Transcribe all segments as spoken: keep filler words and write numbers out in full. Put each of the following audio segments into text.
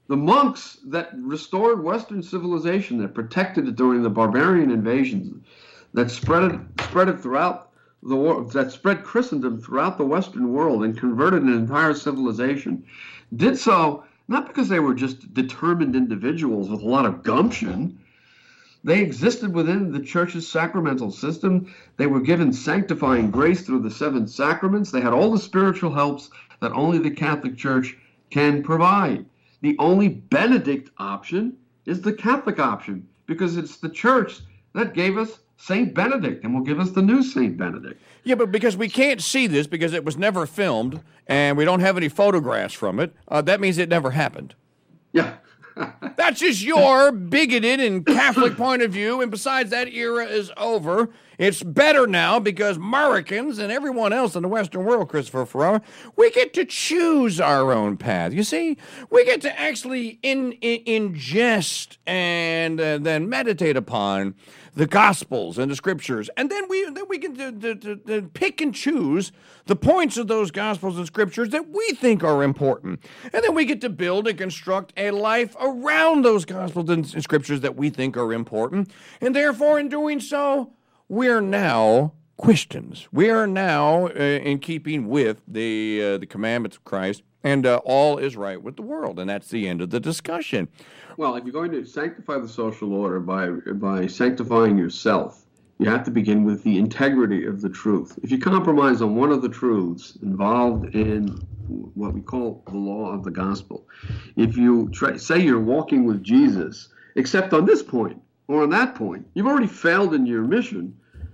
The monks that restored Western civilization, that protected it during the barbarian invasions, that spread it, spread it throughout the world, that spread Christendom throughout the Western world and converted an entire civilization, did so not because they were just determined individuals with a lot of gumption. They existed within the church's sacramental system. They were given sanctifying grace through the seven sacraments. They had all the spiritual helps that only the Catholic Church can provide. The only Benedict option is the Catholic option, because it's the church that gave us Saint Benedict and will give us the new Saint Benedict. Yeah, but because we can't see this because it was never filmed and we don't have any photographs from it, uh, that means it never happened. Yeah. That's just your bigoted and Catholic point of view, and besides, that era is over. It's better now because Americans and everyone else in the Western world, Christopher Ferrara, we get to choose our own path. You see, we get to actually in, in, ingest and uh, then meditate upon the Gospels and the Scriptures, and then we then we can to, to, to, to pick and choose the points of those Gospels and Scriptures that we think are important, and then we get to build and construct a life around those Gospels and Scriptures that we think are important, and therefore, in doing so, we're now Christians. We are now uh, in keeping with the uh, the commandments of Christ, and uh, all is right with the world, and that's the end of the discussion. Well, if you're going to sanctify the social order by by sanctifying yourself, you have to begin with the integrity of the truth. If you compromise on one of the truths involved in what we call the law of the gospel, if you try, say you're walking with Jesus, except on this point or on that point, you've already failed in your mission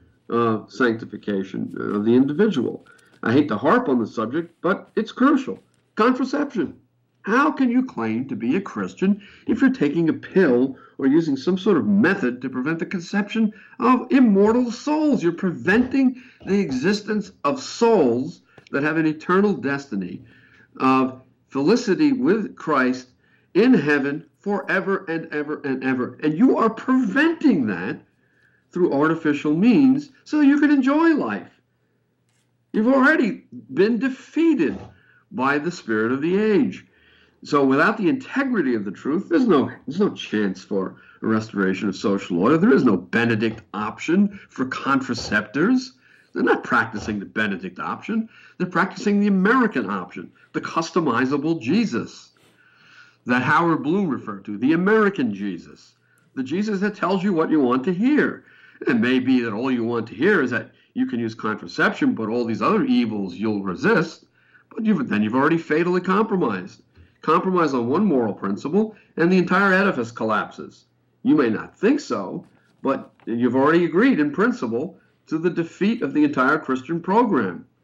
of sanctification of the individual. I hate to harp on the subject, but it's crucial. Contraception. How can you claim to be a Christian if you're taking a pill or using some sort of method to prevent the conception of immortal souls? You're preventing the existence of souls that have an eternal destiny of felicity with Christ in heaven forever and ever and ever. And you are preventing that through artificial means so you can enjoy life. You've already been defeated by the spirit of the age. So without the integrity of the truth, there's no there's no chance for a restoration of social order. There is no Benedict option for contraceptors. They're not practicing the Benedict option. They're practicing the American option, the customizable Jesus that Howard Bloom referred to, the American Jesus, the Jesus that tells you what you want to hear. It may be that all you want to hear is that you can use contraception, but all these other evils you'll resist. But you've, then you've already fatally compromised. Compromise on one moral principle, and the entire edifice collapses. You may not think so, but you've already agreed in principle to the defeat of the entire Christian program.